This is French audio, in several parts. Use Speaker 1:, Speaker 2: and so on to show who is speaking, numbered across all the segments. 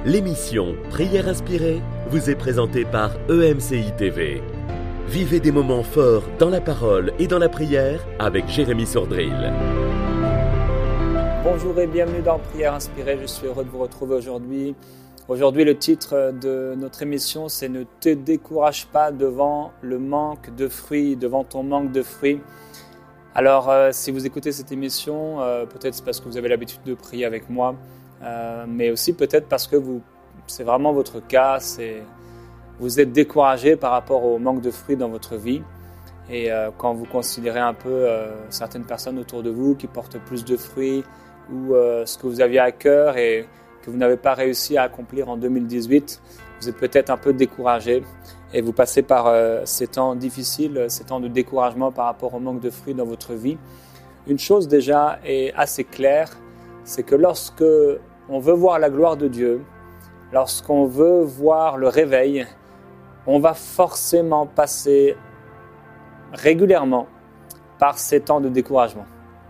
Speaker 1: L'émission Prière inspirée vous est présentée par EMCI TV. Vivez des moments forts dans la parole et dans la prière avec Jérémy Sordrill.
Speaker 2: Bonjour et bienvenue dans Prière inspirée. Je suis heureux de vous retrouver aujourd'hui. Aujourd'hui, le titre de notre émission, c'est « Ne te décourage pas devant le manque de fruits, devant ton manque de fruits ». Alors, si vous écoutez cette émission, peut-être c'est parce que vous avez l'habitude de prier avec moi, mais aussi peut-être parce que c'est vraiment votre cas, vous êtes découragé par rapport au manque de fruits dans votre vie. Et quand vous considérez un peu certaines personnes autour de vous qui portent plus de fruits ou ce que vous aviez à cœur et que vous n'avez pas réussi à accomplir en 2018, vous êtes peut-être un peu découragé et vous passez par ces temps difficiles, ces temps de découragement par rapport au manque de fruits dans votre vie. Une chose déjà est assez claire, c'est que lorsque on veut voir la gloire de Dieu, lorsqu'on veut voir le réveil, on va forcément passer régulièrement par ces temps de découragement.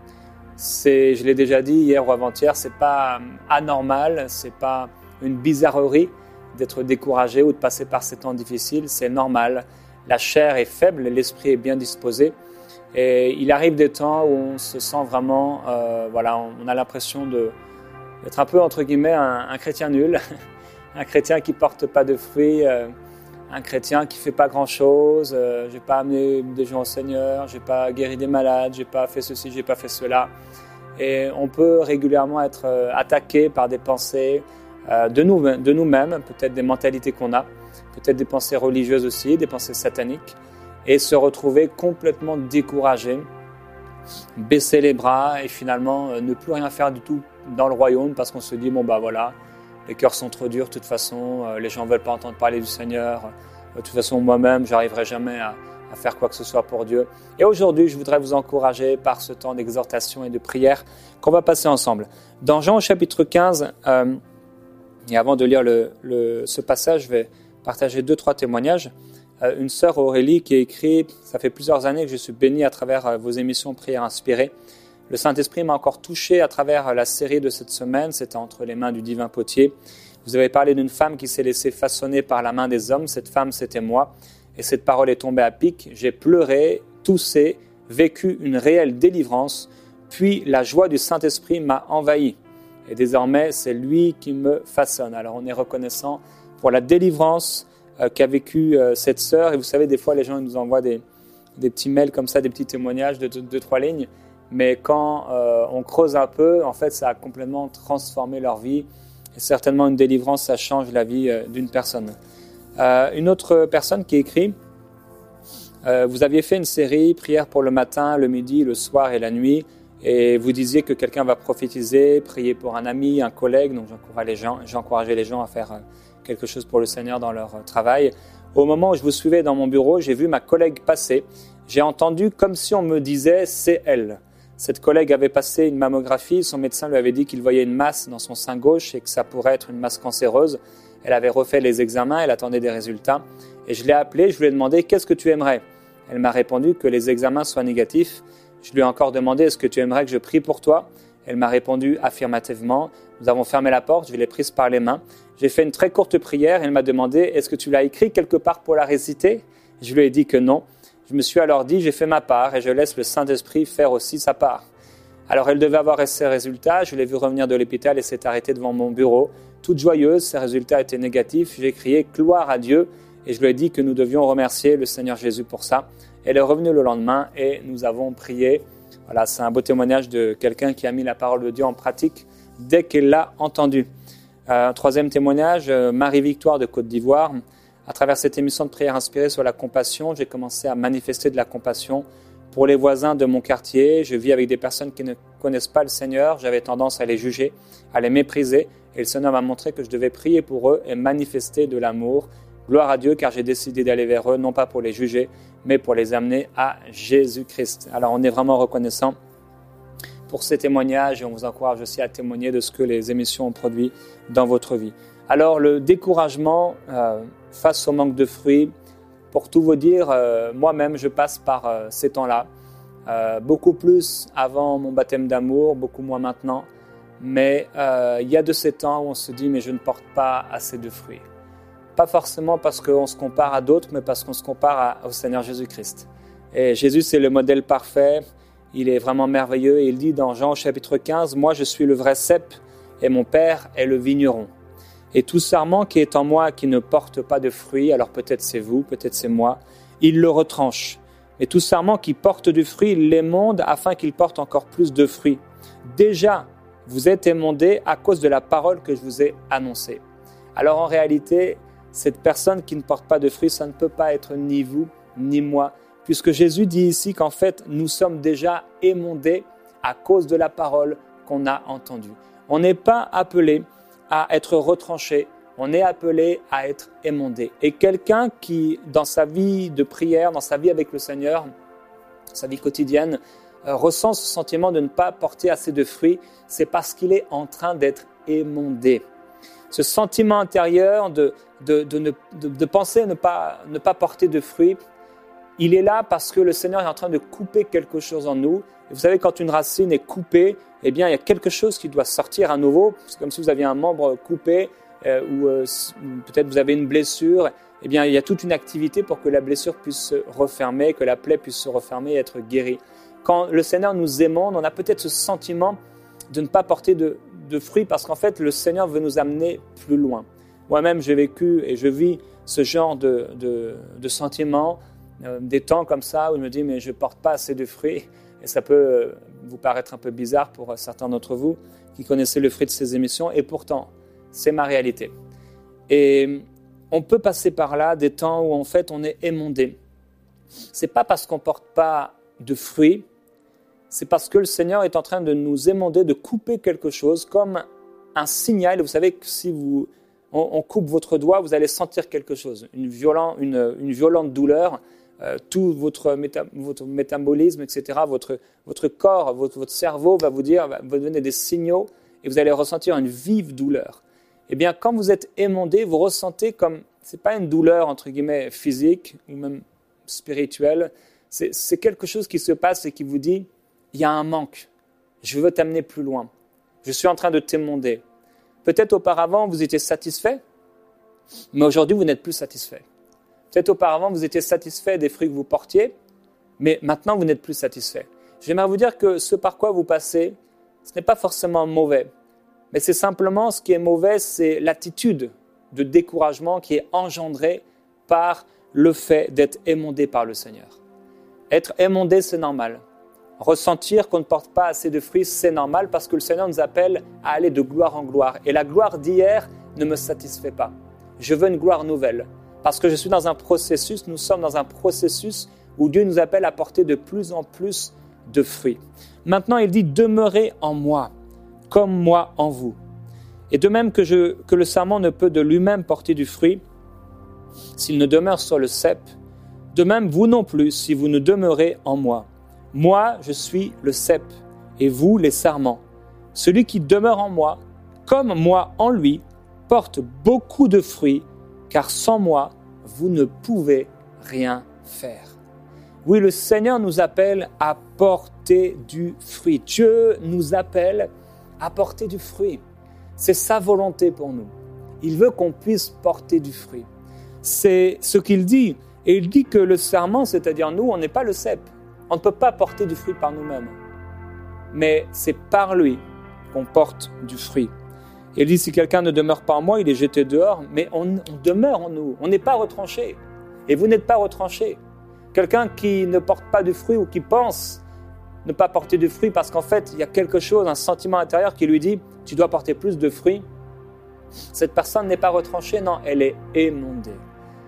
Speaker 2: Je l'ai déjà dit hier ou avant-hier, c'est pas anormal, c'est pas une bizarrerie d'être découragé ou de passer par ces temps difficiles, c'est normal. La chair est faible, l'esprit est bien disposé. Et il arrive des temps où on se sent vraiment, on a l'impression d'être un peu, entre guillemets, un chrétien nul, un chrétien qui ne porte pas de fruits, un chrétien qui ne fait pas grand-chose, je n'ai pas amené des gens au Seigneur, je n'ai pas guéri des malades, je n'ai pas fait ceci, je n'ai pas fait cela. Et on peut régulièrement être attaqué par des pensées de nous-mêmes, peut-être des mentalités qu'on a, peut-être des pensées religieuses aussi, des pensées sataniques, et se retrouver complètement découragé, baisser les bras et finalement ne plus rien faire du tout dans le royaume parce qu'on se dit, les cœurs sont trop durs de toute façon, les gens ne veulent pas entendre parler du Seigneur, de toute façon moi-même je n'arriverai jamais à faire quoi que ce soit pour Dieu. Et aujourd'hui je voudrais vous encourager par ce temps d'exhortation et de prière qu'on va passer ensemble. Dans Jean au chapitre 15, et avant de lire ce passage, je vais partager 2-3 témoignages. Une sœur Aurélie qui a écrit « Ça fait plusieurs années que je suis béni à travers vos émissions Prière inspirée. Le Saint-Esprit m'a encore touché à travers la série de cette semaine, c'était entre les mains du divin potier. Vous avez parlé d'une femme qui s'est laissée façonner par la main des hommes. Cette femme, c'était moi. Et cette parole est tombée à pic. J'ai pleuré, toussé, vécu une réelle délivrance. Puis la joie du Saint-Esprit m'a envahi. Et désormais, c'est lui qui me façonne. » Alors on est reconnaissant pour la délivrance qu'a vécu cette sœur. Et vous savez, des fois, les gens nous envoient des petits mails comme ça, des petits témoignages de 2-3 lignes. Mais quand on creuse un peu, en fait, ça a complètement transformé leur vie. Et certainement, une délivrance, ça change la vie d'une personne. Une autre personne qui écrit vous aviez fait une série, prière pour le matin, le midi, le soir et la nuit. Et vous disiez que quelqu'un va prophétiser, prier pour un ami, un collègue. Donc, j'encourageais les gens à faire quelque chose pour le Seigneur dans leur travail. Au moment où je vous suivais dans mon bureau, j'ai vu ma collègue passer. J'ai entendu comme si on me disait « c'est elle ». Cette collègue avait passé une mammographie. Son médecin lui avait dit qu'il voyait une masse dans son sein gauche et que ça pourrait être une masse cancéreuse. Elle avait refait les examens, elle attendait des résultats. Et je l'ai appelée, je lui ai demandé « Qu'est-ce que tu aimerais ?» Elle m'a répondu que les examens soient négatifs. Je lui ai encore demandé « Est-ce que tu aimerais que je prie pour toi ?» Elle m'a répondu affirmativement. Nous avons fermé la porte, je l'ai prise par les mains. J'ai fait une très courte prière. Elle m'a demandé « Est-ce que tu l'as écrit quelque part pour la réciter ?» Je lui ai dit que non. Je me suis alors dit « J'ai fait ma part et je laisse le Saint-Esprit faire aussi sa part. » Alors elle devait avoir ses résultats. Je l'ai vue revenir de l'hôpital et s'est arrêtée devant mon bureau. Toute joyeuse, ses résultats étaient négatifs. J'ai crié « Gloire à Dieu !» et je lui ai dit que nous devions remercier le Seigneur Jésus pour ça. Elle est revenue le lendemain et nous avons prié. Voilà, c'est un beau témoignage de quelqu'un qui a mis la parole de Dieu en pratique dès qu'elle l'a entendue. Troisième témoignage, Marie-Victoire de Côte d'Ivoire. À travers cette émission de prière inspirée sur la compassion, j'ai commencé à manifester de la compassion pour les voisins de mon quartier. Je vis avec des personnes qui ne connaissent pas le Seigneur. J'avais tendance à les juger, à les mépriser. Et le Seigneur m'a montré que je devais prier pour eux et manifester de l'amour. Gloire à Dieu, car j'ai décidé d'aller vers eux, non pas pour les juger, mais pour les amener à Jésus-Christ. Alors on est vraiment reconnaissant pour ces témoignages et on vous encourage aussi à témoigner de ce que les émissions ont produit dans votre vie. Alors le découragement face au manque de fruits, pour tout vous dire, moi-même je passe par ces temps-là, beaucoup plus avant mon baptême d'amour, beaucoup moins maintenant. mais il y a de ces temps où on se dit « mais je ne porte pas assez de fruits ». Pas forcément parce qu'on se compare à d'autres, mais parce qu'on se compare au Seigneur Jésus-Christ. Et Jésus, c'est le modèle parfait, il est vraiment merveilleux. Et il dit dans Jean chapitre 15, « Moi, je suis le vrai cep et mon Père est le vigneron. Et tout sarment qui est en moi, qui ne porte pas de fruits, alors peut-être c'est vous, peut-être c'est moi, il le retranche. Et tout sarment qui porte du fruit, il l'émonde afin qu'il porte encore plus de fruits. Déjà, vous êtes émondés à cause de la parole que je vous ai annoncée. » Alors en réalité, cette personne qui ne porte pas de fruits, ça ne peut pas être ni vous, ni moi, puisque Jésus dit ici qu'en fait, nous sommes déjà émondés à cause de la parole qu'on a entendue. On n'est pas appelé à être retranché, on est appelé à être émondé. Et quelqu'un qui, dans sa vie de prière, dans sa vie avec le Seigneur, sa vie quotidienne, ressent ce sentiment de ne pas porter assez de fruits, c'est parce qu'il est en train d'être émondé. Ce sentiment intérieur de penser ne pas porter de fruits, il est là parce que le Seigneur est en train de couper quelque chose en nous. Et vous savez, quand une racine est coupée, eh bien, il y a quelque chose qui doit sortir à nouveau. C'est comme si vous aviez un membre coupé ou peut-être vous avez une blessure. Eh bien, il y a toute une activité pour que la blessure puisse se refermer, que la plaie puisse se refermer et être guérie. Quand le Seigneur nous émonde, on a peut-être ce sentiment de ne pas porter de fruits parce qu'en fait, le Seigneur veut nous amener plus loin. Moi-même, j'ai vécu et je vis ce genre de sentiments, des temps comme ça où je me dis « mais je ne porte pas assez de fruits ». Et ça peut vous paraître un peu bizarre pour certains d'entre vous qui connaissez le fruit de ces émissions. Et pourtant, c'est ma réalité. Et on peut passer par là des temps où en fait on est émondé. Ce n'est pas parce qu'on ne porte pas de fruits, c'est parce que le Seigneur est en train de nous émonder, de couper quelque chose comme un signal. Vous savez que si on coupe votre doigt, vous allez sentir quelque chose, une violente douleur. Tout votre métabolisme, etc., votre corps, votre cerveau va vous donner des signaux et vous allez ressentir une vive douleur. Eh bien, quand vous êtes émondé, vous ressentez comme, ce n'est pas une douleur entre guillemets physique ou même spirituelle, c'est quelque chose qui se passe et qui vous dit, il y a un manque, je veux t'amener plus loin, je suis en train de t'émonder. Peut-être auparavant vous étiez satisfait, mais aujourd'hui vous n'êtes plus satisfait. Peut-être auparavant, vous étiez satisfait des fruits que vous portiez, mais maintenant, vous n'êtes plus satisfait. J'aimerais vous dire que ce par quoi vous passez, ce n'est pas forcément mauvais, mais c'est simplement ce qui est mauvais, c'est l'attitude de découragement qui est engendrée par le fait d'être émondé par le Seigneur. Être émondé, c'est normal. Ressentir qu'on ne porte pas assez de fruits, c'est normal parce que le Seigneur nous appelle à aller de gloire en gloire. Et la gloire d'hier ne me satisfait pas. Je veux une gloire nouvelle. Parce que je suis dans un processus, nous sommes dans un processus où Dieu nous appelle à porter de plus en plus de fruits. Maintenant, il dit « Demeurez en moi, comme moi en vous ». Et de même que le sarment ne peut de lui-même porter du fruit, s'il ne demeure sur le cep, de même vous non plus, si vous ne demeurez en moi. Moi, je suis le cep, et vous les sarments. Celui qui demeure en moi, comme moi en lui, porte beaucoup de fruits, car sans moi, vous ne pouvez rien faire. Oui, le Seigneur nous appelle à porter du fruit. Dieu nous appelle à porter du fruit. C'est sa volonté pour nous. Il veut qu'on puisse porter du fruit. C'est ce qu'il dit. Et il dit que le sarment, c'est-à-dire nous, on n'est pas le cep. On ne peut pas porter du fruit par nous-mêmes. Mais c'est par lui qu'on porte du fruit. Il dit, si quelqu'un ne demeure pas en moi, il est jeté dehors, mais on demeure en nous. On n'est pas retranché. Et vous n'êtes pas retranché. Quelqu'un qui ne porte pas de fruit ou qui pense ne pas porter de fruit parce qu'en fait, il y a quelque chose, un sentiment intérieur qui lui dit, tu dois porter plus de fruits. Cette personne n'est pas retranchée, non, elle est émondée.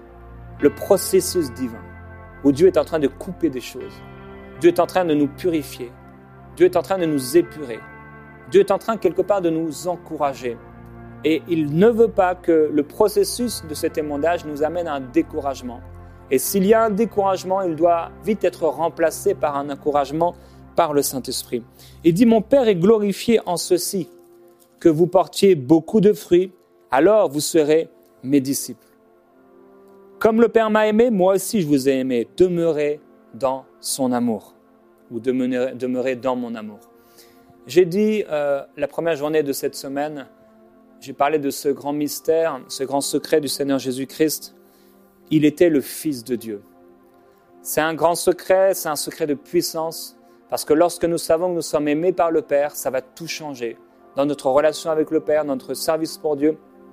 Speaker 2: Le processus divin, où Dieu est en train de couper des choses. Dieu est en train de nous purifier. Dieu est en train de nous épurer. Dieu est en train quelque part de nous encourager. Et il ne veut pas que le processus de cet émondage nous amène à un découragement. Et s'il y a un découragement, il doit vite être remplacé par un encouragement par le Saint-Esprit. Il dit, mon Père est glorifié en ceci, que vous portiez beaucoup de fruits, alors vous serez mes disciples. Comme le Père m'a aimé, moi aussi je vous ai aimé. Demeurez dans son amour, ou demeurez dans mon amour. J'ai dit la première journée de cette semaine, j'ai parlé de ce grand mystère, ce grand secret du Seigneur Jésus-Christ. Il était le Fils de Dieu. C'est un grand secret, c'est un secret de puissance, parce que lorsque nous savons que nous sommes aimés par le Père, ça va tout changer. Dans notre relation avec le Père, dans notre service pour Dieu,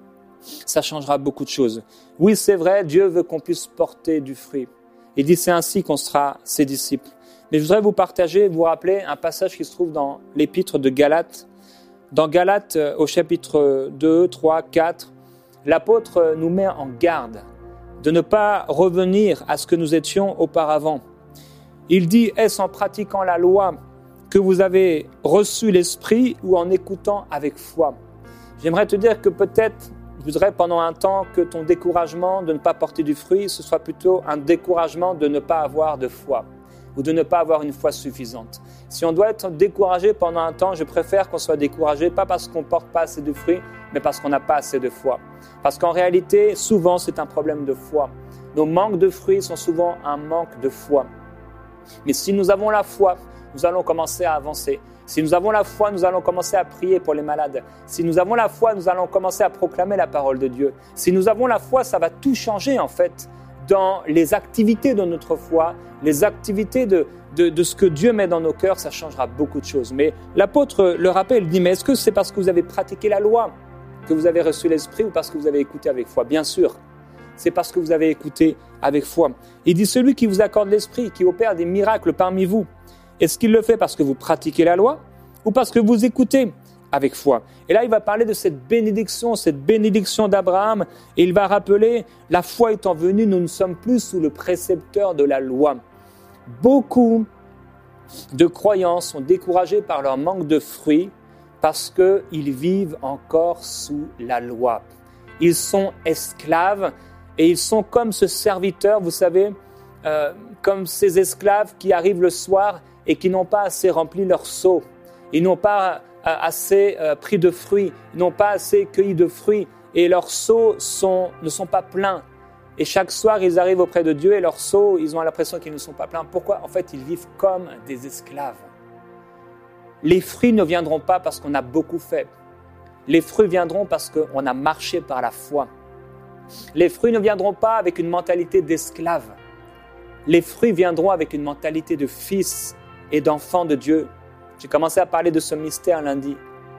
Speaker 2: ça changera beaucoup de choses. Oui, c'est vrai, Dieu veut qu'on puisse porter du fruit. Il dit c'est ainsi qu'on sera ses disciples. Mais je voudrais vous partager, vous rappeler un passage qui se trouve dans l'épître de Galates. Dans Galates, au chapitre 2, 3, 4, l'apôtre nous met en garde de ne pas revenir à ce que nous étions auparavant. Il dit, est-ce en pratiquant la loi que vous avez reçu l'Esprit ou en écoutant avec foi? J'aimerais te dire que peut-être, je voudrais pendant un temps que ton découragement de ne pas porter du fruit, ce soit plutôt un découragement de ne pas avoir de foi ou de ne pas avoir une foi suffisante. Si on doit être découragé pendant un temps, je préfère qu'on soit découragé, pas parce qu'on ne porte pas assez de fruits, mais parce qu'on n'a pas assez de foi. Parce qu'en réalité, souvent, c'est un problème de foi. Nos manques de fruits sont souvent un manque de foi. Mais si nous avons la foi, nous allons commencer à avancer. Si nous avons la foi, nous allons commencer à prier pour les malades. Si nous avons la foi, nous allons commencer à proclamer la parole de Dieu. Si nous avons la foi, ça va tout changer en fait dans les activités de notre foi, les activités de ce que Dieu met dans nos cœurs, ça changera beaucoup de choses. Mais l'apôtre le rappelle, il dit, mais est-ce que c'est parce que vous avez pratiqué la loi que vous avez reçu l'Esprit ou parce que vous avez écouté avec foi? Bien sûr, c'est parce que vous avez écouté avec foi. Il dit, celui qui vous accorde l'Esprit, qui opère des miracles parmi vous, est-ce qu'il le fait parce que vous pratiquez la loi ou parce que vous écoutez avec foi? Et là, il va parler de cette bénédiction d'Abraham, et il va rappeler, la foi étant venue, nous ne sommes plus sous le précepteur de la loi. Beaucoup de croyants sont découragés par leur manque de fruits parce qu'ils vivent encore sous la loi. Ils sont esclaves et ils sont comme ce serviteur, vous savez, comme ces esclaves qui arrivent le soir et qui n'ont pas assez rempli leur seau. Ils n'ont pas assez pris de fruits, ils n'ont pas assez cueilli de fruits et leurs seaux ne sont pas pleins. Et chaque soir, ils arrivent auprès de Dieu et leurs seaux, ils ont l'impression qu'ils ne sont pas pleins. Pourquoi? En fait, ils vivent comme des esclaves. Les fruits ne viendront pas parce qu'on a beaucoup fait. Les fruits viendront parce qu'on a marché par la foi. Les fruits ne viendront pas avec une mentalité d'esclave. Les fruits viendront avec une mentalité de fils et d'enfant de Dieu. J'ai commencé à parler de ce mystère lundi.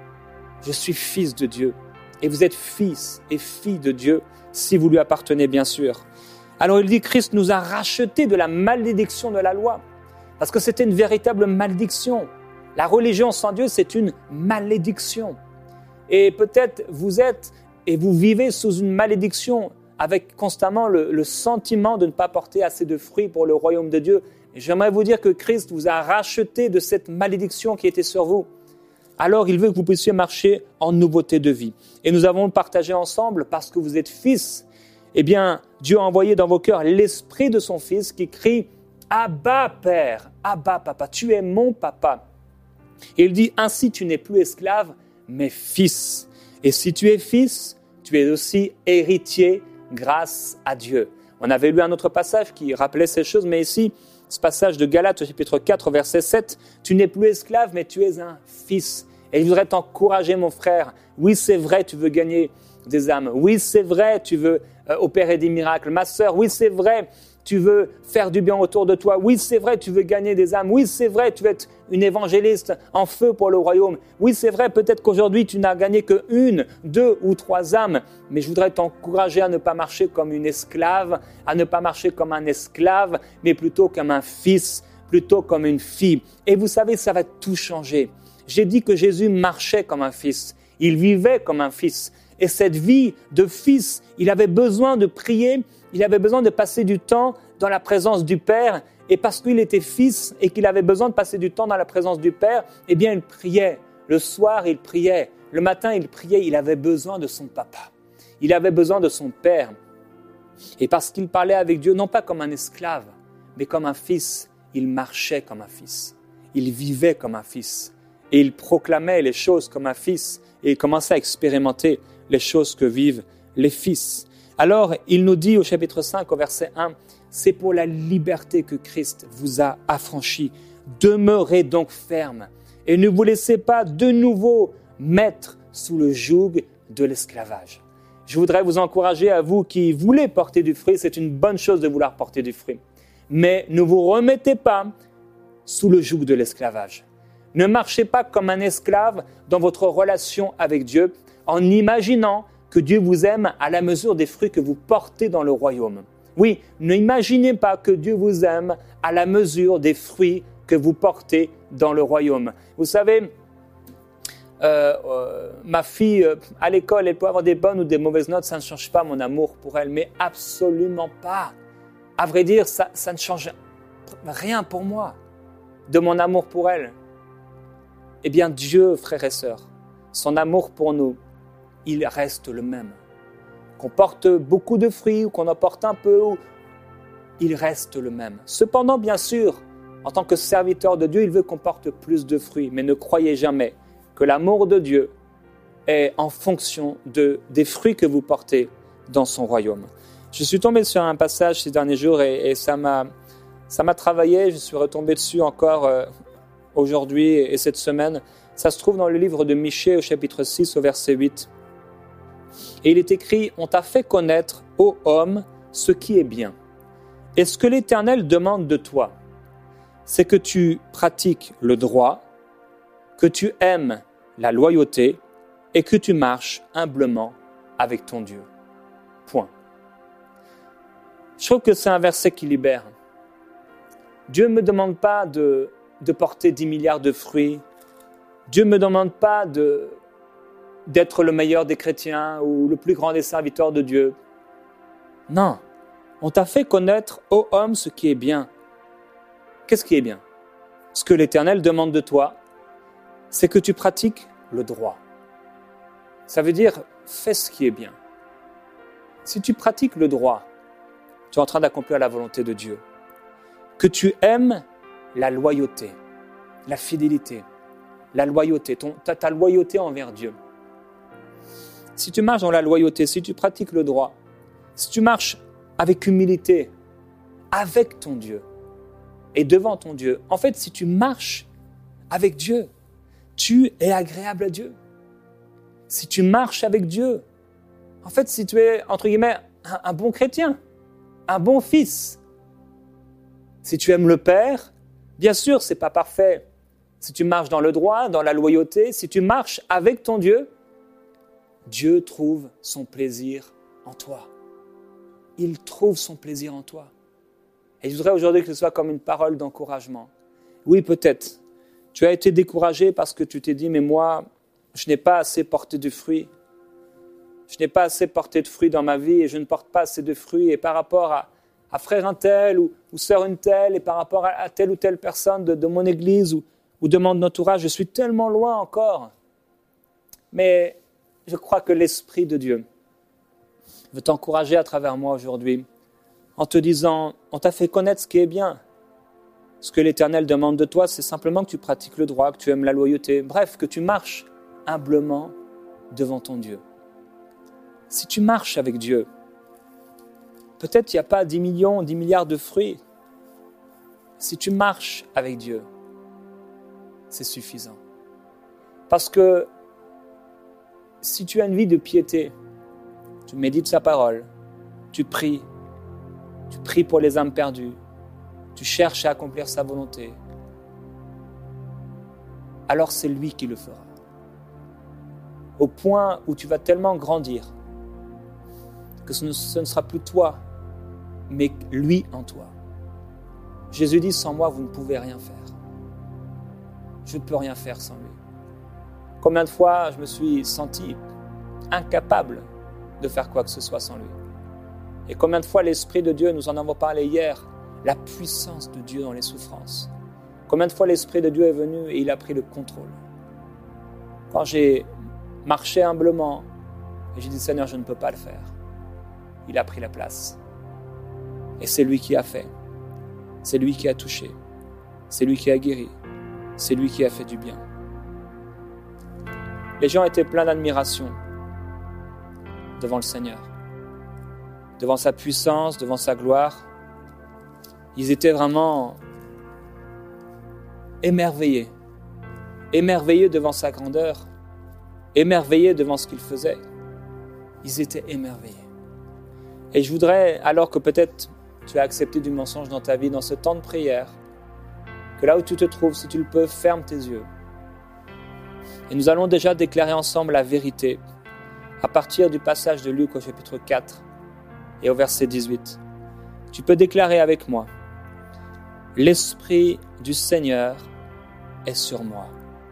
Speaker 2: Je suis fils de Dieu. Et vous êtes fils et filles de Dieu, si vous lui appartenez, bien sûr. Alors il dit, Christ nous a rachetés de la malédiction de la loi. Parce que c'était une véritable malédiction. La religion sans Dieu, c'est une malédiction. Et peut-être vous êtes et vous vivez sous une malédiction avec constamment le sentiment de ne pas porter assez de fruits pour le royaume de Dieu. Et j'aimerais vous dire que Christ vous a racheté de cette malédiction qui était sur vous. Alors il veut que vous puissiez marcher en nouveauté de vie. Et nous avons partagé ensemble, parce que vous êtes fils, eh bien, Dieu a envoyé dans vos cœurs l'esprit de son Fils qui crie « Abba, Père, Abba, Papa, tu es mon papa ». Et il dit « Ainsi tu n'es plus esclave, mais fils. Et si tu es fils, tu es aussi héritier grâce à Dieu. » On avait lu un autre passage qui rappelait ces choses, mais ici, ce passage de Galates, chapitre 4, verset 7, « Tu n'es plus esclave, mais tu es un fils. » Et je voudrais t'encourager, mon frère. Oui, c'est vrai, tu veux gagner des âmes. Oui, c'est vrai, tu veux opérer des miracles. Ma sœur, oui, c'est vrai, tu veux faire du bien autour de toi. Oui, c'est vrai, tu veux gagner des âmes. Oui, c'est vrai, tu veux être une évangéliste en feu pour le royaume. Oui, c'est vrai, peut-être qu'aujourd'hui, tu n'as gagné que 1, 2 ou 3 âmes. Mais je voudrais t'encourager à ne pas marcher comme une esclave, à ne pas marcher comme un esclave, mais plutôt comme un fils, plutôt comme une fille. Et vous savez, ça va tout changer. J'ai dit que Jésus marchait comme un fils. Il vivait comme un fils. Et cette vie de fils, il avait besoin de prier, il avait besoin de passer du temps dans la présence du Père. Et parce qu'il était fils et qu'il avait besoin de passer du temps dans la présence du Père, eh bien, il priait. Le soir, il priait. Le matin, il priait. Il avait besoin de son papa. Il avait besoin de son Père. Et parce qu'il parlait avec Dieu, non pas comme un esclave, mais comme un fils, il marchait comme un fils. Il vivait comme un fils. Et il proclamait les choses comme un fils. Et il commençait à expérimenter les choses que vivent les fils. Alors, il nous dit au chapitre 5, au verset 1, « C'est pour la liberté que Christ vous a affranchis. Demeurez donc ferme et ne vous laissez pas de nouveau mettre sous le joug de l'esclavage. Je voudrais vous encourager, à vous qui voulez porter du fruit, c'est une bonne chose de vouloir porter du fruit, mais ne vous remettez pas sous le joug de l'esclavage. Ne marchez pas comme un esclave dans votre relation avec Dieu en imaginant que Dieu vous aime à la mesure des fruits que vous portez dans le royaume. Oui, n'imaginez pas que Dieu vous aime à la mesure des fruits que vous portez dans le royaume. Vous savez, ma fille, à l'école, elle peut avoir des bonnes ou des mauvaises notes, ça ne change pas mon amour pour elle, mais absolument pas. À vrai dire, ça ne change rien pour moi de mon amour pour elle. Eh bien, Dieu, frères et sœurs, son amour pour nous, il reste le même. Qu'on porte beaucoup de fruits ou qu'on en porte un peu, il reste le même. Cependant, bien sûr, en tant que serviteur de Dieu, il veut qu'on porte plus de fruits. Mais ne croyez jamais que l'amour de Dieu est en fonction des fruits que vous portez dans son royaume. Je suis tombé sur un passage ces derniers jours et ça m'a travaillé. Je suis retombé dessus encore aujourd'hui et cette semaine. Ça se trouve dans le livre de Michée au chapitre 6 au verset 8. Et il est écrit « On t'a fait connaître, ô homme, ce qui est bien. Et ce que l'Éternel demande de toi, c'est que tu pratiques le droit, que tu aimes la loyauté et que tu marches humblement avec ton Dieu. » Point. Je trouve que c'est un verset qui libère. Dieu ne me demande pas de porter 10 milliards de fruits. Dieu ne me demande pas d'être le meilleur des chrétiens ou le plus grand des serviteurs de Dieu. Non, on t'a fait connaître, ô homme, ce qui est bien. Qu'est-ce qui est bien? Ce que l'Éternel demande de toi, c'est que tu pratiques le droit. Ça veut dire, fais ce qui est bien. Si tu pratiques le droit, tu es en train d'accomplir la volonté de Dieu. Que tu aimes la loyauté, la fidélité, la loyauté, ta loyauté envers Dieu. Si tu marches dans la loyauté, si tu pratiques le droit, si tu marches avec humilité, avec ton Dieu et devant ton Dieu, en fait, si tu marches avec Dieu, tu es agréable à Dieu. Si tu marches avec Dieu, en fait, si tu es, entre guillemets, un bon chrétien, un bon fils, si tu aimes le Père, bien sûr, ce n'est pas parfait. Si tu marches dans le droit, dans la loyauté, si tu marches avec ton Dieu, Dieu trouve son plaisir en toi. Il trouve son plaisir en toi. Et je voudrais aujourd'hui que ce soit comme une parole d'encouragement. Oui, peut-être, tu as été découragé parce que tu t'es dit, mais moi, je n'ai pas assez porté de fruits. Je n'ai pas assez porté de fruits dans ma vie et je ne porte pas assez de fruits. Et par rapport à frère un tel ou sœur une telle et par rapport à telle ou telle personne de mon église ou de mon entourage, je suis tellement loin encore. Mais je crois que l'Esprit de Dieu veut t'encourager à travers moi aujourd'hui en te disant, on t'a fait connaître ce qui est bien. Ce que l'Éternel demande de toi, c'est simplement que tu pratiques le droit, que tu aimes la loyauté, bref, que tu marches humblement devant ton Dieu. Si tu marches avec Dieu, peut-être il n'y a pas 10 millions, 10 milliards de fruits. Si tu marches avec Dieu, c'est suffisant. Parce que si tu as une vie de piété, tu médites sa parole, tu pries pour les âmes perdues, tu cherches à accomplir sa volonté, alors c'est lui qui le fera. Au point où tu vas tellement grandir que ce ne sera plus toi, mais lui en toi. Jésus dit, sans moi, vous ne pouvez rien faire. Je ne peux rien faire sans lui. Combien de fois je me suis senti incapable de faire quoi que ce soit sans lui. Et combien de fois l'Esprit de Dieu, nous en avons parlé hier, la puissance de Dieu dans les souffrances. Combien de fois l'Esprit de Dieu est venu et il a pris le contrôle. Quand j'ai marché humblement et j'ai dit, Seigneur, je ne peux pas le faire. Il a pris la place. Et c'est lui qui a fait. C'est lui qui a touché. C'est lui qui a guéri. C'est lui qui a fait du bien. Les gens étaient pleins d'admiration devant le Seigneur, devant sa puissance, devant sa gloire. Ils étaient vraiment émerveillés émerveillés devant sa grandeur, émerveillés devant ce qu'il faisait. Ils étaient émerveillés. Et je voudrais, alors que peut-être tu as accepté du mensonge dans ta vie, dans ce temps de prière, que là où tu te trouves, si tu le peux, ferme tes yeux. Et nous allons déjà déclarer ensemble la vérité à partir du passage de Luc au chapitre 4 et au verset 18. Tu peux déclarer avec moi: l'Esprit du Seigneur est sur moi.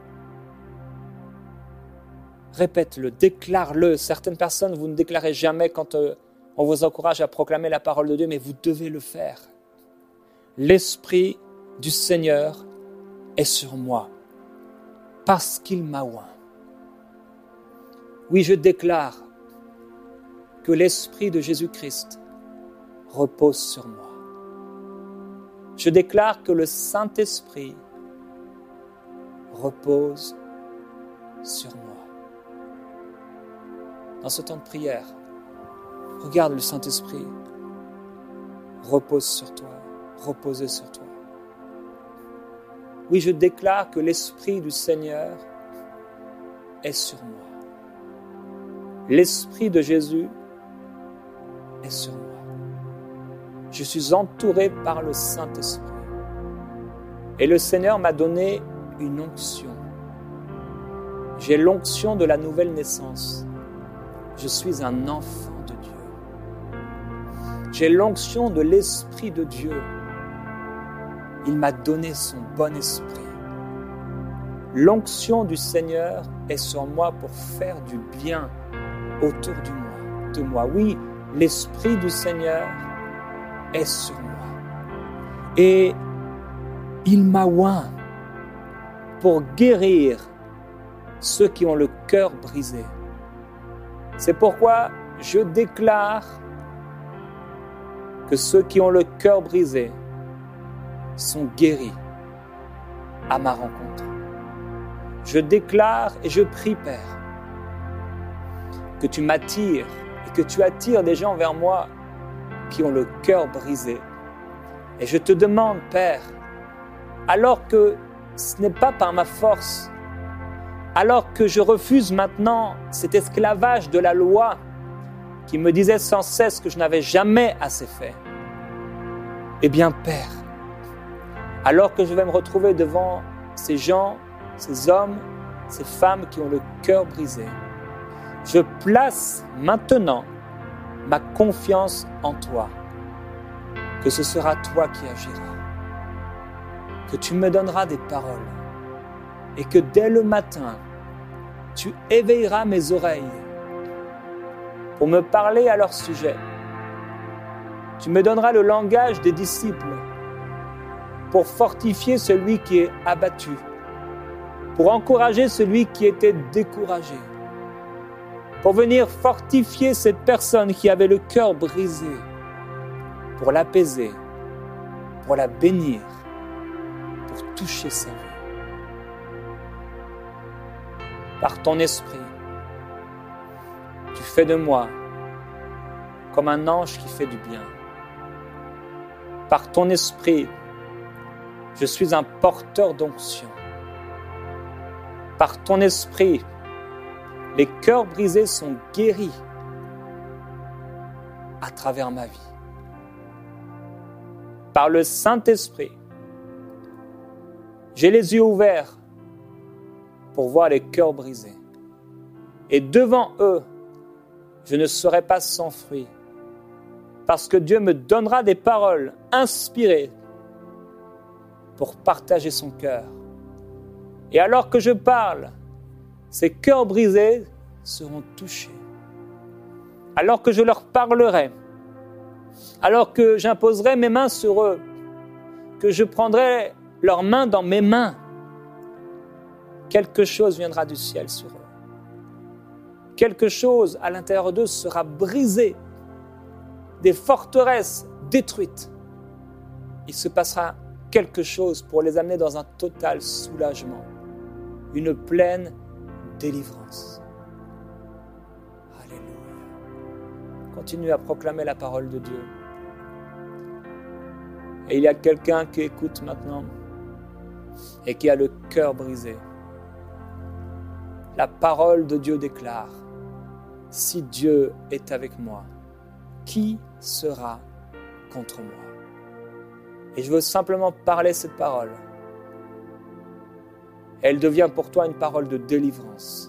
Speaker 2: Répète-le, déclare-le. Certaines personnes, vous ne déclarez jamais quand on vous encourage à proclamer la parole de Dieu, mais vous devez le faire. L'Esprit du Seigneur est sur moi, parce qu'il m'a oint. Oui, je déclare que l'Esprit de Jésus-Christ repose sur moi. Je déclare que le Saint-Esprit repose sur moi. Dans ce temps de prière, regarde le Saint-Esprit repose sur toi, reposer sur toi. Oui, je déclare que l'Esprit du Seigneur est sur moi. L'Esprit de Jésus est sur moi. Je suis entouré par le Saint-Esprit. Et le Seigneur m'a donné une onction. J'ai l'onction de la nouvelle naissance. Je suis un enfant de Dieu. J'ai l'onction de l'Esprit de Dieu. Il m'a donné son bon esprit. L'onction du Seigneur est sur moi pour faire du bien autour de moi. Oui, l'Esprit du Seigneur est sur moi. Et il m'a oint pour guérir ceux qui ont le cœur brisé. C'est pourquoi je déclare que ceux qui ont le cœur brisé sont guéris à ma rencontre. Je déclare et je prie, Père, que tu m'attires et que tu attires des gens vers moi qui ont le cœur brisé. Et je te demande, Père, alors que ce n'est pas par ma force, alors que je refuse maintenant cet esclavage de la loi qui me disait sans cesse que je n'avais jamais assez fait, eh bien, Père, alors que je vais me retrouver devant ces gens, ces hommes, ces femmes qui ont le cœur brisé, je place maintenant ma confiance en toi, que ce sera toi qui agiras, que tu me donneras des paroles et que dès le matin, tu éveilleras mes oreilles pour me parler à leur sujet. Tu me donneras le langage des disciples pour fortifier celui qui est abattu, pour encourager celui qui était découragé, pour venir fortifier cette personne qui avait le cœur brisé, pour l'apaiser, pour la bénir, pour toucher sa vie. Par ton esprit, tu fais de moi comme un ange qui fait du bien. Par ton esprit, je suis un porteur d'onction. Par ton esprit, les cœurs brisés sont guéris à travers ma vie. Par le Saint-Esprit, j'ai les yeux ouverts pour voir les cœurs brisés. Et devant eux, je ne serai pas sans fruit, parce que Dieu me donnera des paroles inspirées pour partager son cœur. Et alors que je parle, ces cœurs brisés seront touchés. Alors que je leur parlerai, alors que j'imposerai mes mains sur eux, que je prendrai leurs mains dans mes mains, quelque chose viendra du ciel sur eux. Quelque chose à l'intérieur d'eux sera brisé, des forteresses détruites. Il se passera quelque chose pour les amener dans un total soulagement, une pleine délivrance. Alléluia. Continue à proclamer la parole de Dieu. Et il y a quelqu'un qui écoute maintenant et qui a le cœur brisé. la parole de Dieu déclare, « Si Dieu est avec moi, qui sera contre moi ?» Et je veux simplement parler cette parole. Elle devient pour toi une parole de délivrance.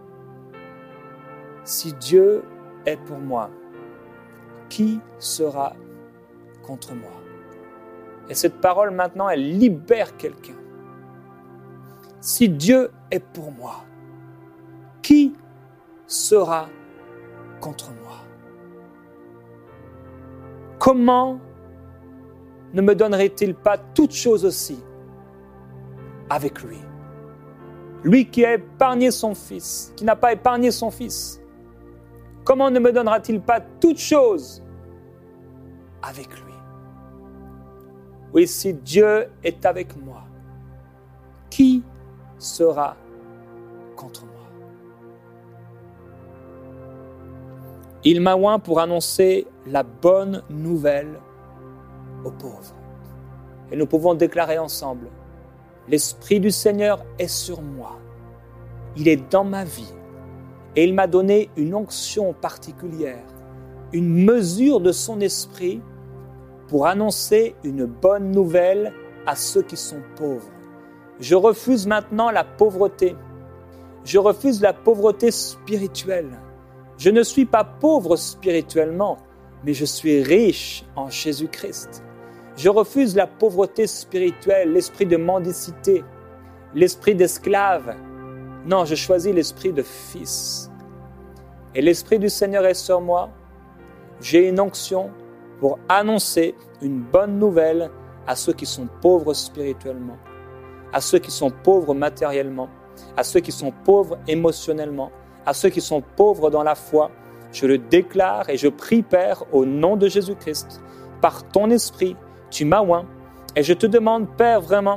Speaker 2: Si Dieu est pour moi, qui sera contre moi? Et cette parole maintenant, elle libère quelqu'un. Si Dieu est pour moi, qui sera contre moi? Comment ne me donnerait-il pas toutes choses aussi avec lui? Lui qui a épargné son fils, qui n'a pas épargné son fils, comment ne me donnera-t-il pas toutes choses avec lui? Oui, si Dieu est avec moi, qui sera contre moi? Il m'a oint pour annoncer la bonne nouvelle aux pauvres. Et nous pouvons déclarer ensemble, l'Esprit du Seigneur est sur moi. Il est dans ma vie. Et il m'a donné une onction particulière, une mesure de son esprit pour annoncer une bonne nouvelle à ceux qui sont pauvres. Je refuse maintenant la pauvreté. Je refuse la pauvreté spirituelle. Je ne suis pas pauvre spirituellement, mais je suis riche en Jésus-Christ. Je refuse la pauvreté spirituelle, l'esprit de mendicité, l'esprit d'esclave. Non, je choisis l'esprit de fils. Et l'Esprit du Seigneur est sur moi. J'ai une onction pour annoncer une bonne nouvelle à ceux qui sont pauvres spirituellement, à ceux qui sont pauvres matériellement, à ceux qui sont pauvres émotionnellement, à ceux qui sont pauvres dans la foi. Je le déclare et je prie, Père, au nom de Jésus-Christ, par ton Esprit, tu m'as oint. Et je te demande, Père, vraiment,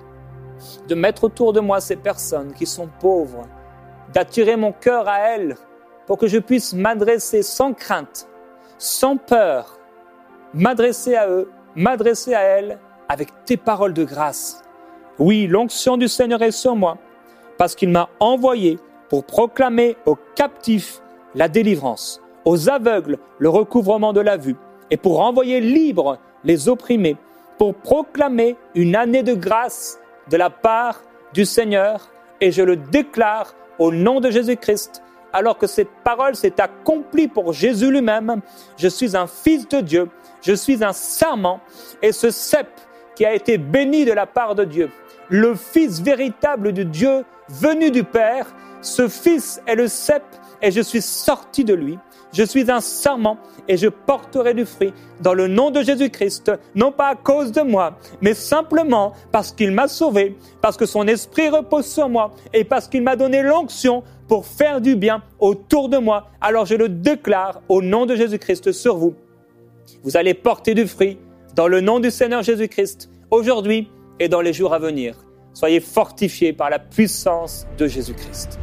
Speaker 2: de mettre autour de moi ces personnes qui sont pauvres, d'attirer mon cœur à elles pour que je puisse m'adresser sans crainte, sans peur, m'adresser à eux, m'adresser à elles avec tes paroles de grâce. Oui, l'onction du Seigneur est sur moi parce qu'il m'a envoyé pour proclamer aux captifs la délivrance, aux aveugles le recouvrement de la vue et pour envoyer libres les opprimés, pour proclamer une année de grâce de la part du Seigneur. Et je le déclare au nom de Jésus-Christ, alors que cette parole s'est accomplie pour Jésus lui-même. Je suis un fils de Dieu, je suis un serment, et ce cep qui a été béni de la part de Dieu, le Fils véritable de Dieu venu du Père, ce Fils est le cep et je suis sorti de lui. Je suis un serment et je porterai du fruit dans le nom de Jésus-Christ, non pas à cause de moi, mais simplement parce qu'il m'a sauvé, parce que son esprit repose sur moi et parce qu'il m'a donné l'onction pour faire du bien autour de moi. Alors je le déclare au nom de Jésus-Christ sur vous. Vous allez porter du fruit dans le nom du Seigneur Jésus-Christ, aujourd'hui et dans les jours à venir. Soyez fortifiés par la puissance de Jésus-Christ.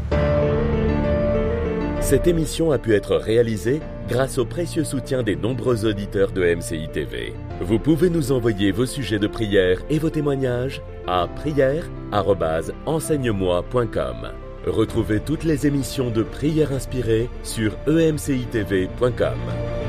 Speaker 1: Cette émission a pu être réalisée grâce au précieux soutien des nombreux auditeurs de MCI TV. Vous pouvez nous envoyer vos sujets de prière et vos témoignages à prière@enseigne-moi.com. Retrouvez toutes les émissions de Prière Inspirée sur emcitv.com.